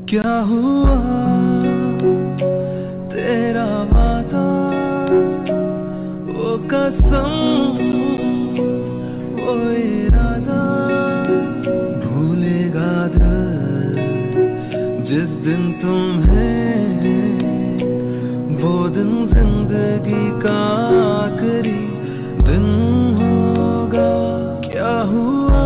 क्या हुआ तेरा वादा, वो कसम, वो इरादा, भूलेगा दिल जिस दिन तुम्हें, वो दिन जिंदगी का आखिरी दिन होगा। क्या हुआ